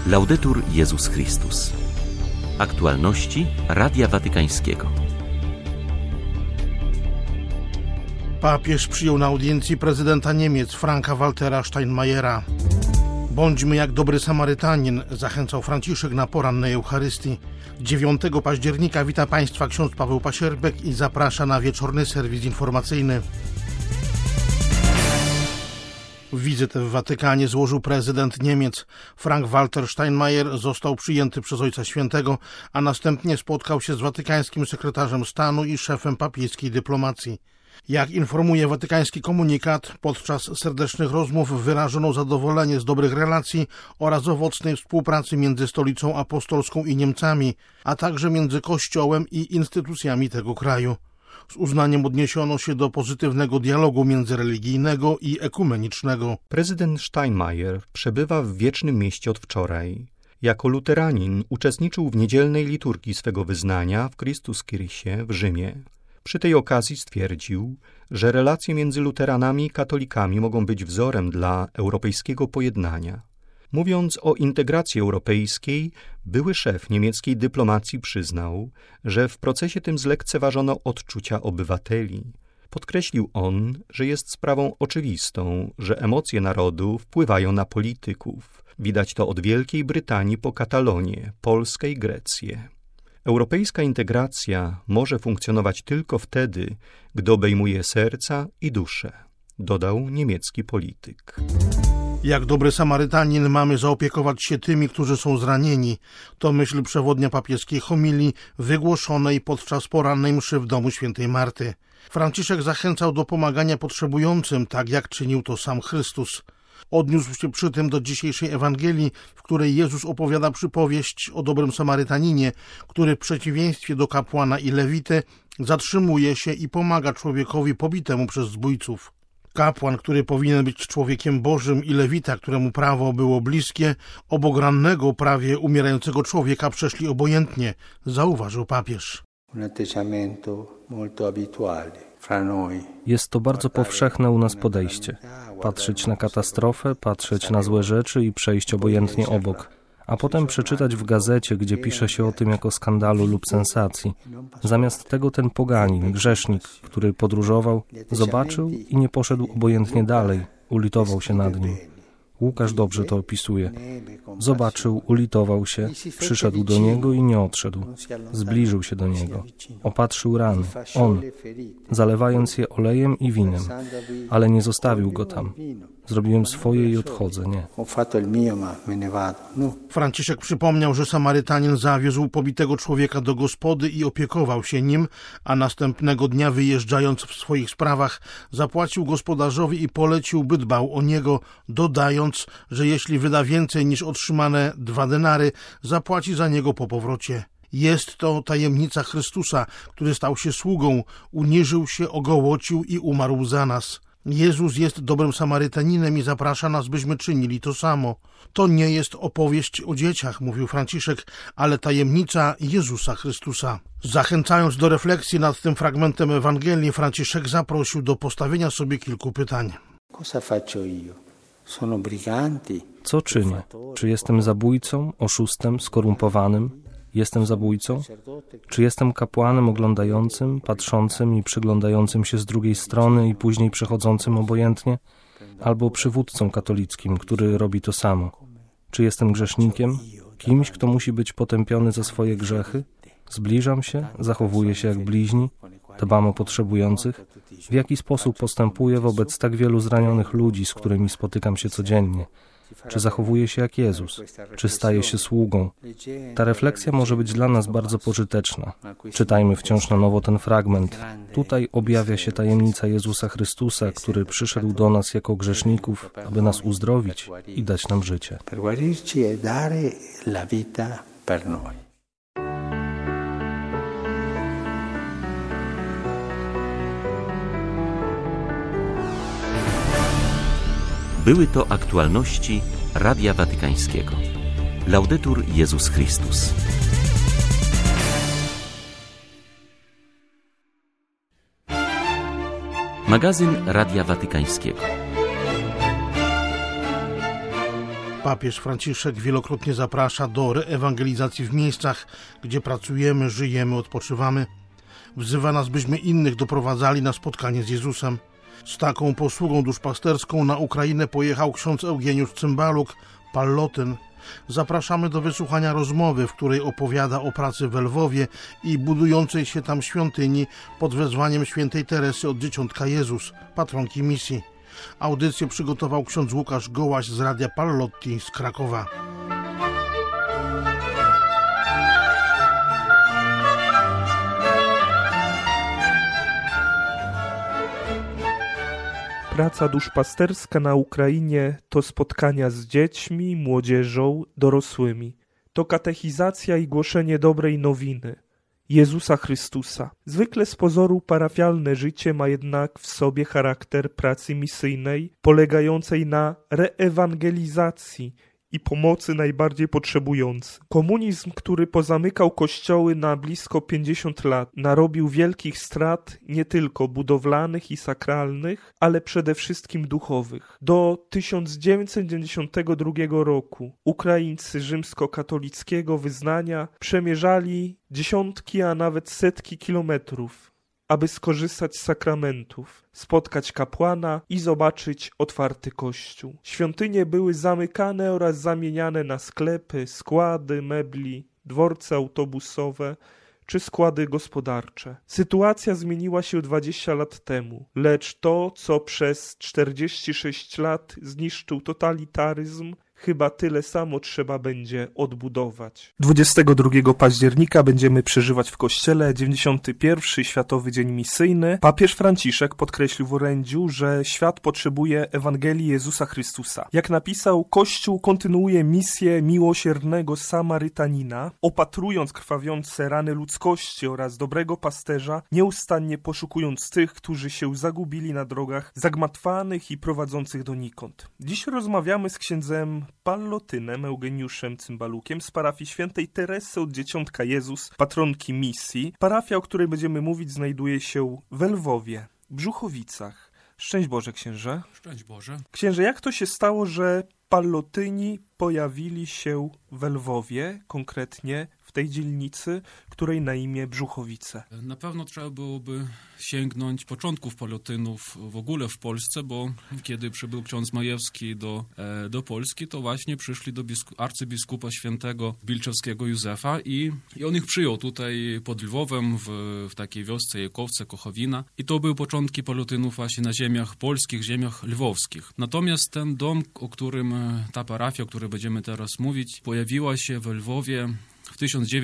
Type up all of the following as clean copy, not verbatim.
Laudetur Jezus Chrystus. Aktualności Radia Watykańskiego. Papież przyjął na audiencji prezydenta Niemiec Franka-Waltera Steinmeiera. Bądźmy jak dobry Samarytanin, zachęcał Franciszek na porannej Eucharystii. 9 października wita Państwa ksiądz Paweł Pasierbek i zaprasza na wieczorny serwis informacyjny. Wizytę w Watykanie złożył prezydent Niemiec. Frank-Walter Steinmeier został przyjęty przez Ojca Świętego, a następnie spotkał się z watykańskim sekretarzem stanu i szefem papieskiej dyplomacji. Jak informuje watykański komunikat, podczas serdecznych rozmów wyrażono zadowolenie z dobrych relacji oraz owocnej współpracy między Stolicą Apostolską i Niemcami, a także między Kościołem i instytucjami tego kraju. Z uznaniem odniesiono się do pozytywnego dialogu międzyreligijnego i ekumenicznego. Prezydent Steinmeier przebywa w Wiecznym Mieście od wczoraj. Jako luteranin uczestniczył w niedzielnej liturgii swego wyznania w Christuskirche w Rzymie. Przy tej okazji stwierdził, że relacje między luteranami i katolikami mogą być wzorem dla europejskiego pojednania. Mówiąc o integracji europejskiej, były szef niemieckiej dyplomacji przyznał, że w procesie tym zlekceważono odczucia obywateli. Podkreślił on, że jest sprawą oczywistą, że emocje narodu wpływają na polityków. Widać to od Wielkiej Brytanii po Katalonię, Polskę i Grecję. Europejska integracja może funkcjonować tylko wtedy, gdy obejmuje serca i duszę, dodał niemiecki polityk. Jak dobry Samarytanin mamy zaopiekować się tymi, którzy są zranieni. To myśl przewodnia papieskiej homilii wygłoszonej podczas porannej mszy w domu świętej Marty. Franciszek zachęcał do pomagania potrzebującym, tak jak czynił to sam Chrystus. Odniósł się przy tym do dzisiejszej Ewangelii, w której Jezus opowiada przypowieść o dobrym Samarytaninie, który w przeciwieństwie do kapłana i lewity zatrzymuje się i pomaga człowiekowi pobitemu przez zbójców. Kapłan, który powinien być człowiekiem Bożym, i lewita, któremu prawo było bliskie, obok rannego, prawie umierającego człowieka przeszli obojętnie, zauważył papież. Jest to bardzo powszechne u nas podejście. Patrzeć na katastrofę, patrzeć na złe rzeczy i przejść obojętnie obok. A potem przeczytać w gazecie, gdzie pisze się o tym jako skandalu lub sensacji. Zamiast tego ten poganin, grzesznik, który podróżował, zobaczył i nie poszedł obojętnie dalej, ulitował się nad nim. Łukasz dobrze to opisuje. Zobaczył, ulitował się, przyszedł do niego i nie odszedł. Zbliżył się do niego. Opatrzył rany. On, zalewając je olejem i winem. Ale nie zostawił go tam. Zrobiłem swoje i odchodzę, nie. Franciszek przypomniał, że Samarytanin zawiózł pobitego człowieka do gospody i opiekował się nim, a następnego dnia, wyjeżdżając w swoich sprawach, zapłacił gospodarzowi i polecił, by dbał o niego, dodając, że jeśli wyda więcej niż otrzymane 2 denary, zapłaci za niego po powrocie. Jest to tajemnica Chrystusa, który stał się sługą, uniżył się, ogołocił i umarł za nas. Jezus jest dobrym Samarytaninem i zaprasza nas, byśmy czynili to samo. To nie jest opowieść o dzieciach, mówił Franciszek, ale tajemnica Jezusa Chrystusa. Zachęcając do refleksji nad tym fragmentem Ewangelii, Franciszek zaprosił do postawienia sobie kilku pytań. Co czynię? Czy jestem zabójcą, oszustem, skorumpowanym? Jestem zabójcą? Czy jestem kapłanem oglądającym, patrzącym i przyglądającym się z drugiej strony i później przechodzącym obojętnie? Albo przywódcą katolickim, który robi to samo? Czy jestem grzesznikiem? Kimś, kto musi być potępiony za swoje grzechy? Zbliżam się? Zachowuję się jak bliźni? Dbam o potrzebujących? W jaki sposób postępuję wobec tak wielu zranionych ludzi, z którymi spotykam się codziennie? Czy zachowuje się jak Jezus? Czy staje się sługą? Ta refleksja może być dla nas bardzo pożyteczna. Czytajmy wciąż na nowo ten fragment. Tutaj objawia się tajemnica Jezusa Chrystusa, który przyszedł do nas jako grzeszników, aby nas uzdrowić i dać nam życie. Były to aktualności Radia Watykańskiego. Laudetur Jezus Chrystus. Magazyn Radia Watykańskiego. Papież Franciszek wielokrotnie zaprasza do reewangelizacji w miejscach, gdzie pracujemy, żyjemy, odpoczywamy. Wzywa nas, byśmy innych doprowadzali na spotkanie z Jezusem. Z taką posługą duszpasterską na Ukrainę pojechał ksiądz Eugeniusz Cymbaluk, Pallotyn. Zapraszamy do wysłuchania rozmowy, w której opowiada o pracy w Lwowie i budującej się tam świątyni pod wezwaniem świętej Teresy od Dzieciątka Jezus, patronki misji. Audycję przygotował ksiądz Łukasz Gołaś z Radia Pallotti z Krakowa. Praca duszpasterska na Ukrainie to spotkania z dziećmi, młodzieżą, dorosłymi. To katechizacja i głoszenie dobrej nowiny, Jezusa Chrystusa. Zwykle z pozoru parafialne życie ma jednak w sobie charakter pracy misyjnej, polegającej na reewangelizacji i pomocy najbardziej potrzebującym. Komunizm, który pozamykał kościoły na blisko 50 lat, narobił wielkich strat nie tylko budowlanych i sakralnych, ale przede wszystkim duchowych. Do 1992 roku Ukraińcy rzymskokatolickiego wyznania przemierzali dziesiątki, a nawet setki kilometrów, aby skorzystać z sakramentów, spotkać kapłana i zobaczyć otwarty kościół. Świątynie były zamykane oraz zamieniane na sklepy, składy mebli, dworce autobusowe czy składy gospodarcze. Sytuacja zmieniła się 20 lat temu, lecz to, co przez 46 lat zniszczył totalitaryzm, chyba tyle samo trzeba będzie odbudować. 22 października będziemy przeżywać w Kościele 91. Światowy Dzień Misyjny. Papież Franciszek podkreślił w orędziu, że świat potrzebuje Ewangelii Jezusa Chrystusa. Jak napisał, Kościół kontynuuje misję miłosiernego Samarytanina, opatrując krwawiące rany ludzkości oraz dobrego pasterza, nieustannie poszukując tych, którzy się zagubili na drogach zagmatwanych i prowadzących donikąd. Dziś rozmawiamy z księdzem Pallotynem Eugeniuszem Cymbalukiem z parafii świętej Teresy od Dzieciątka Jezus, patronki misji. Parafia, o której będziemy mówić, znajduje się w Lwowie, Brzuchowicach. Szczęść Boże, księże. Szczęść Boże. Księże, jak to się stało, że Pallotyni pojawili się w Lwowie, konkretnie w tej dzielnicy, której na imię Brzuchowice? Na pewno trzeba byłoby sięgnąć początków Pallotynów w ogóle w Polsce, bo kiedy przybył ksiądz Majewski do Polski, to właśnie przyszli do arcybiskupa świętego Bilczewskiego Józefa i on ich przyjął tutaj pod Lwowem w takiej wiosce Jekowce, Kochowina. I to były początki Pallotynów właśnie na ziemiach polskich, ziemiach lwowskich. Natomiast ten dom, o którym ta parafia, o której będziemy teraz mówić, pojawiła się w Lwowie w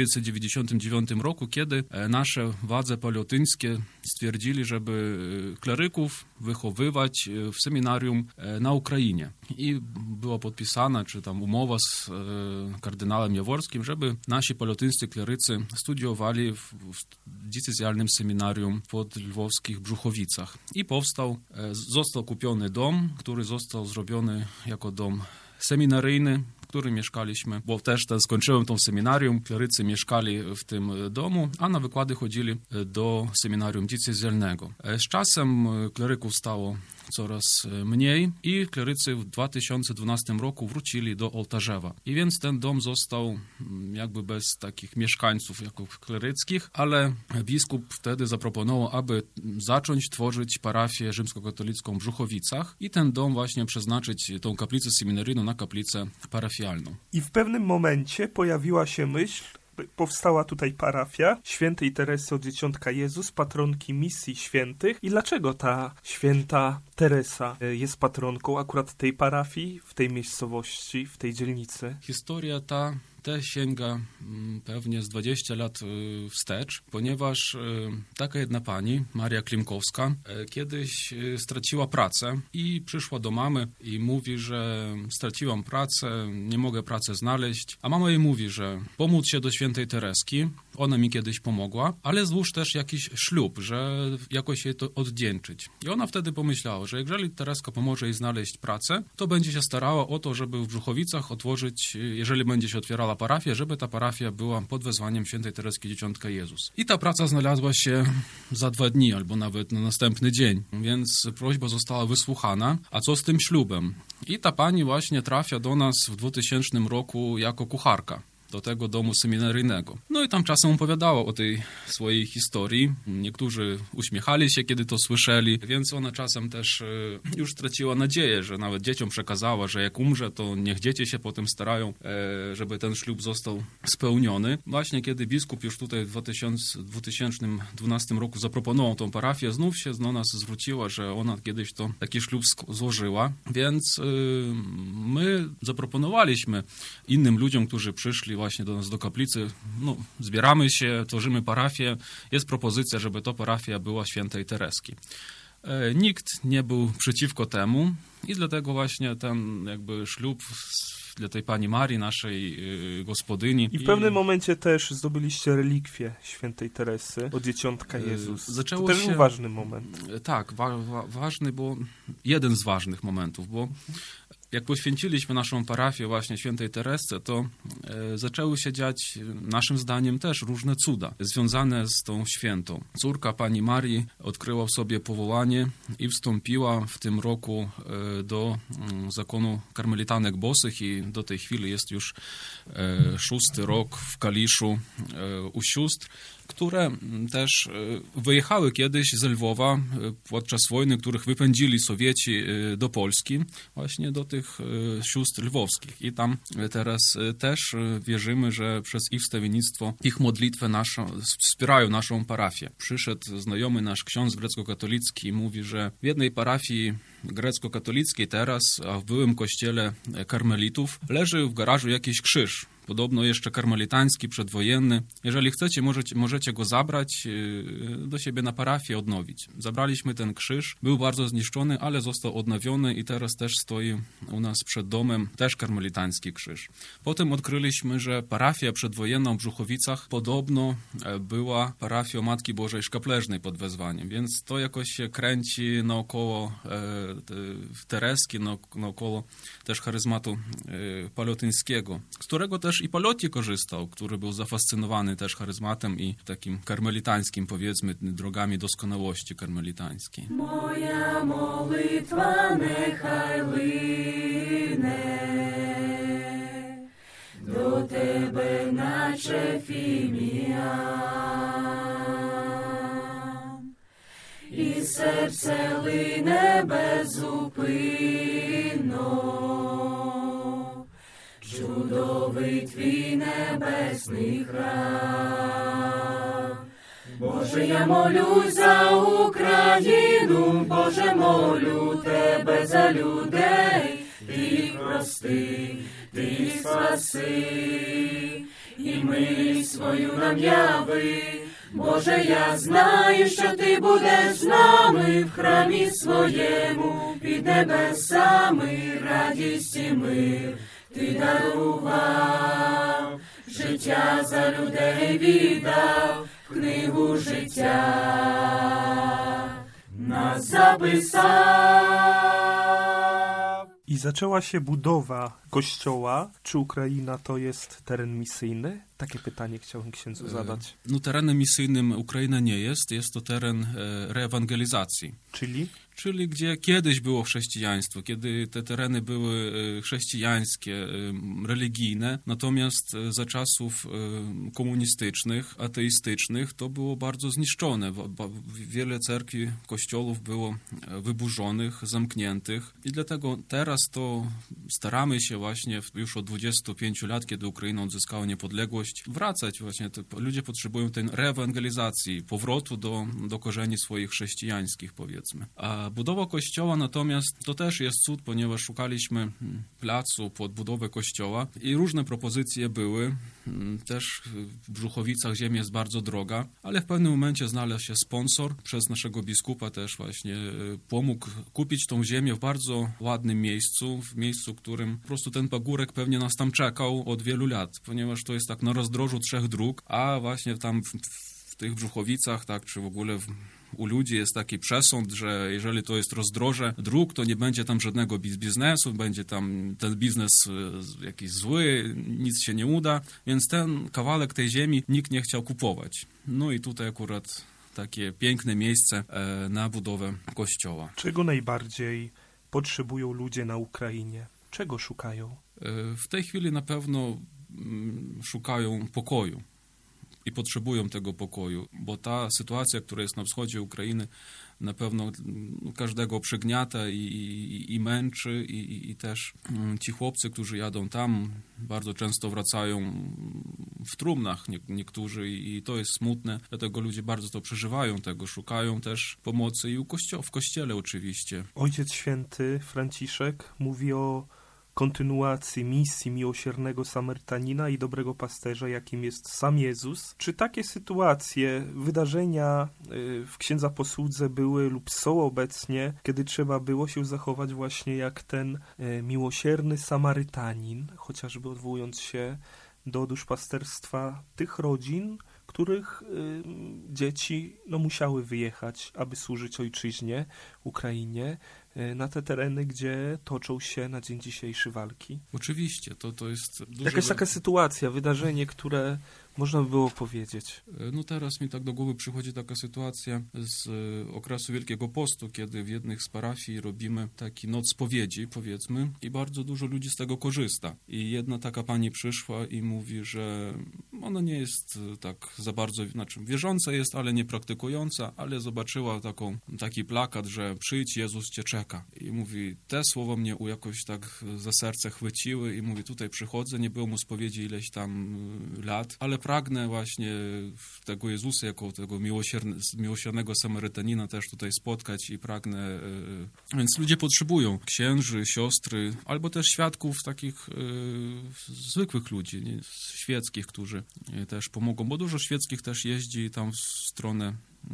1999 roku, kiedy nasze władze pallotyńskie stwierdzili, żeby kleryków wychowywać w seminarium na Ukrainie. I była podpisana, czy tam umowa z kardynałem Jaworskim, żeby nasi pallotyńscy klerycy studiowali w diecezjalnym seminarium pod lwowskich Brzuchowicach. I został kupiony dom, który został zrobiony jako dom seminaryjny, w którym mieszkaliśmy, bo też skończyłem to seminarium, klerycy mieszkali w tym domu, a na wykłady chodzili do seminarium diecezjalnego. Z czasem kleryków stało coraz mniej i klerycy w 2012 roku wrócili do Ołtarzewa. I więc ten dom został jakby bez takich mieszkańców jako kleryckich, ale biskup wtedy zaproponował, aby zacząć tworzyć parafię rzymskokatolicką w Brzuchowicach i ten dom właśnie przeznaczyć, tą kaplicę seminaryjną, na kaplicę parafialną. I w pewnym momencie pojawiła się myśl, powstała tutaj parafia świętej Teresy od Dzieciątka Jezus, patronki misji świętych. I dlaczego ta święta Teresa jest patronką akurat tej parafii, w tej miejscowości, w tej dzielnicy? Historia ta sięga pewnie z 20 lat wstecz, ponieważ taka jedna pani, Maria Klimkowska, kiedyś straciła pracę i przyszła do mamy i mówi, że straciłam pracę, nie mogę pracy znaleźć, a mama jej mówi, że pomóc się do świętej Tereski, ona mi kiedyś pomogła, ale złóż też jakiś ślub, że jakoś jej to odwdzięczyć. I ona wtedy pomyślała, że jeżeli Tereska pomoże jej znaleźć pracę, to będzie się starała o to, żeby w Brzuchowicach otworzyć, jeżeli będzie się otwierała powstała parafia, żeby ta parafia była pod wezwaniem świętej Tereski Dzieciątka Jezus. I ta praca znalazła się za 2 dni, albo nawet na następny dzień, więc prośba została wysłuchana. A co z tym ślubem? I ta pani właśnie trafia do nas w 2000 roku jako kucharka do tego domu seminaryjnego. No i tam czasem opowiadała o tej swojej historii. Niektórzy uśmiechali się, kiedy to słyszeli, więc ona czasem też już straciła nadzieję, że nawet dzieciom przekazała, że jak umrze, to niech dzieci się potem starają, żeby ten ślub został spełniony. Właśnie kiedy biskup już tutaj w 2012 roku zaproponował tą parafię, znów się do nas zwróciła, że ona kiedyś to taki ślub złożyła, więc my zaproponowaliśmy innym ludziom, którzy przyszli właśnie do nas do kaplicy, no, zbieramy się, tworzymy parafię, jest propozycja, żeby to parafia była świętej Tereski. Nikt nie był przeciwko temu i dlatego właśnie ten jakby ślub dla tej pani Marii, naszej gospodyni. I w pewnym momencie też zdobyliście relikwię świętej Teresy od Dzieciątka Jezus. Zaczęło to też się... był ważny moment. Tak, ważny, bo jeden z ważnych momentów, bo jak poświęciliśmy naszą parafię właśnie świętej Teresce, to zaczęły się dziać, naszym zdaniem, też różne cuda związane z tą świętą. Córka pani Marii odkryła w sobie powołanie i wstąpiła w tym roku do zakonu karmelitanek bosych i do tej chwili jest już 6. rok w Kaliszu u sióstr, które też wyjechały kiedyś z Lwowa podczas wojny, których wypędzili Sowieci do Polski, właśnie do tych sióstr lwowskich. I tam teraz też wierzymy, że przez ich wstawiennictwo, ich modlitwę wspierają naszą parafię. Przyszedł znajomy nasz ksiądz grecko-katolicki i mówi, że w jednej parafii grecko-katolickiej teraz, a w byłym kościele karmelitów, leży w garażu jakiś krzyż. Podobno jeszcze karmelitański, przedwojenny. Jeżeli chcecie, możecie go zabrać do siebie na parafię, odnowić. Zabraliśmy ten krzyż, był bardzo zniszczony, ale został odnowiony i teraz też stoi u nas przed domem też karmelitański krzyż. Potem odkryliśmy, że parafia przedwojenna w Brzuchowicach podobno była parafią Matki Bożej Szkapleżnej pod wezwaniem, więc to jakoś się kręci naokoło Tereski, naokoło też charyzmatu palotyńskiego, z którego też i Palotti korzystał, który był zafascynowany też charyzmatem i takim karmelitańskim, powiedzmy, drogami doskonałości karmelitańskiej. Moja molitwa nechaj liне до тебе, наче фіміам, і серце лине безупинно. Чудовий твій небесний храм. Боже, я молюсь за Україну, Боже, молю тебе за людей. Ти їх прости, ти їх спаси, і милість свою нам яви. Боже, я знаю, що ти будеш з нами в храмі своєму, під небесами радість і мир. Ти дарував, життя за людей віддав, в книгу життя nas zapisał. I zaczęła się budowa kościoła. Czy Ukraina to jest teren misyjny? Takie pytanie chciałbym księdzu zadać. No, terenem misyjnym Ukraina nie jest. Jest to teren reewangelizacji. Czyli gdzie kiedyś było chrześcijaństwo, kiedy te tereny były chrześcijańskie, religijne, natomiast za czasów komunistycznych, ateistycznych to było bardzo zniszczone. Wiele cerkwi, kościołów było wyburzonych, zamkniętych i dlatego teraz to staramy się właśnie już od 25 lat, kiedy Ukraina odzyskała niepodległość, wracać właśnie. Ludzie potrzebują tej reewangelizacji, powrotu do korzeni swoich chrześcijańskich, powiedzmy. A budowa kościoła natomiast to też jest cud, ponieważ szukaliśmy placu pod budowę kościoła i różne propozycje były. Też w Brzuchowicach ziemia jest bardzo droga, ale w pewnym momencie znalazł się sponsor. Przez naszego biskupa też właśnie pomógł kupić tą ziemię w bardzo ładnym miejscu, w miejscu, w którym po prostu ten pagórek pewnie nas tam czekał od wielu lat, ponieważ to jest tak na rozdrożu 3 dróg, a właśnie tam w tych Brzuchowicach, tak, czy w ogóle u ludzi jest taki przesąd, że jeżeli to jest rozdroże dróg, to nie będzie tam żadnego biznesu, będzie tam ten biznes jakiś zły, nic się nie uda, więc ten kawałek tej ziemi nikt nie chciał kupować. No i tutaj akurat takie piękne miejsce na budowę kościoła. Czego najbardziej potrzebują ludzie na Ukrainie? Czego szukają? W tej chwili na pewno szukają pokoju i potrzebują tego pokoju, bo ta sytuacja, która jest na wschodzie Ukrainy, na pewno każdego przygniata i męczy i też ci chłopcy, którzy jadą tam, bardzo często wracają w trumnach niektórzy i to jest smutne, dlatego ludzie bardzo to przeżywają, tego szukają też pomocy i w kościele oczywiście. Ojciec Święty Franciszek mówi o kontynuacji misji miłosiernego Samarytanina i dobrego pasterza, jakim jest sam Jezus. Czy takie sytuacje, wydarzenia w księdza posłudze były lub są obecnie, kiedy trzeba było się zachować właśnie jak ten miłosierny Samarytanin, chociażby odwołując się do duszpasterstwa tych rodzin, których dzieci musiały wyjechać, aby służyć ojczyźnie, Ukrainie, na te tereny, gdzie toczą się na dzień dzisiejszy walki? Oczywiście, to jest... Jakaś taka sytuacja, wydarzenie, które można by było powiedzieć. No teraz mi tak do głowy przychodzi taka sytuacja z okresu Wielkiego Postu, kiedy w jednych z parafii robimy taki noc spowiedzi, powiedzmy, i bardzo dużo ludzi z tego korzysta. I jedna taka pani przyszła i mówi, że ona nie jest tak za bardzo, znaczy wierząca jest, ale nie praktykująca, ale zobaczyła taki plakat, że przyjdź, Jezus cię czeka. I mówi, te słowa mnie jakoś tak za serce chwyciły i mówi, tutaj przychodzę, nie było mu spowiedzi ileś tam lat, ale pragnę właśnie tego Jezusa jako tego miłosiernego Samarytanina też tutaj spotkać i pragnę... Więc ludzie potrzebują księży, siostry, albo też świadków takich zwykłych ludzi, świeckich, którzy też pomogą, bo dużo świeckich też jeździ tam w stronę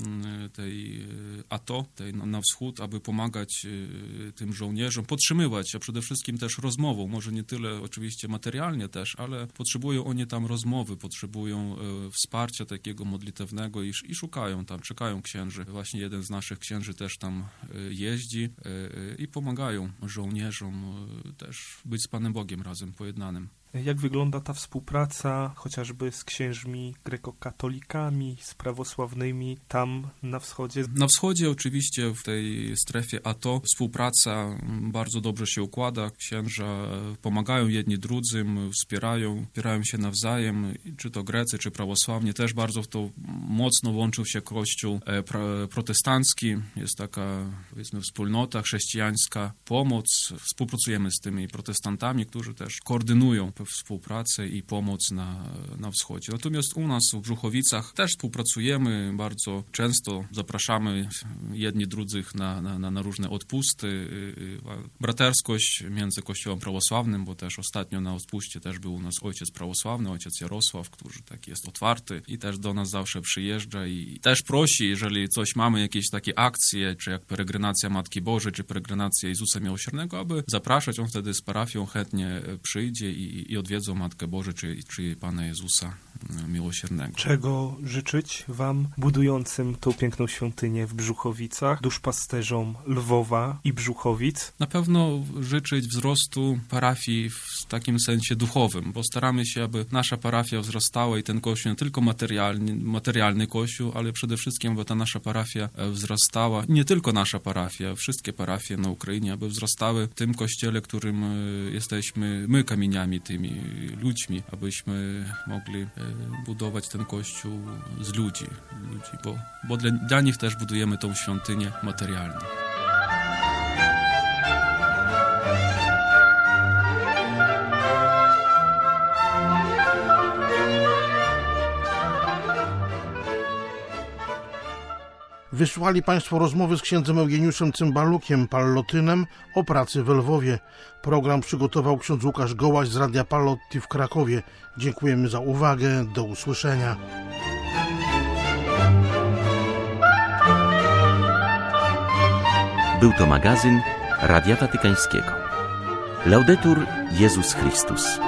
tej ATO, na wschód, aby pomagać tym żołnierzom, podtrzymywać, a przede wszystkim też rozmową, może nie tyle oczywiście materialnie też, ale potrzebują oni tam rozmowy, potrzebują wsparcia takiego modlitewnego i szukają tam, czekają księży. Właśnie jeden z naszych księży też tam jeździ i pomagają żołnierzom też być z Panem Bogiem razem pojednanym. Jak wygląda ta współpraca chociażby z księżmi grekokatolikami, z prawosławnymi tam na wschodzie? Na wschodzie oczywiście, w tej strefie ATO, współpraca bardzo dobrze się układa. Księża pomagają jedni drugim, wspierają się nawzajem, czy to Grecy, czy prawosławni. Też bardzo w to mocno łączył się Kościół protestancki. Jest taka, powiedzmy, wspólnota chrześcijańska, pomoc. Współpracujemy z tymi protestantami, którzy też koordynują współpracę i pomoc na wschodzie. Natomiast u nas w Brzuchowicach też współpracujemy bardzo często, zapraszamy jedni drugich na różne odpusty, braterskość między Kościołem prawosławnym, bo też ostatnio na odpuście też był u nas ojciec prawosławny, ojciec Jarosław, który taki jest otwarty i też do nas zawsze przyjeżdża i też prosi, jeżeli coś mamy, jakieś takie akcje, czy jak peregrinacja Matki Bożej, czy peregrinacja Jezusa Miłosiernego, aby zapraszać, on wtedy z parafią chętnie przyjdzie i odwiedzą Matkę Bożą, czy Pana Jezusa Miłosiernego. Czego życzyć wam budującym tą piękną świątynię w Brzuchowicach, duszpasterzom Lwowa i Brzuchowic? Na pewno życzyć wzrostu parafii w takim sensie duchowym, bo staramy się, aby nasza parafia wzrastała i ten kościół nie tylko materialny kościół, ale przede wszystkim, aby ta nasza parafia wzrastała. Nie tylko nasza parafia, wszystkie parafie na Ukrainie, aby wzrastały w tym kościele, którym jesteśmy my kamieniami, tymi ludźmi, abyśmy mogli budować ten kościół z ludzi, bo dla nich też budujemy tą świątynię materialną. Wysłuchali Państwo rozmowy z księdzem Eugeniuszem Cymbalukiem, pallotynem, o pracy w Lwowie. Program przygotował ksiądz Łukasz Gołaś z Radia Pallotti w Krakowie. Dziękujemy za uwagę. Do usłyszenia. Był to magazyn Radia Watykańskiego. Laudetur Jezus Chrystus.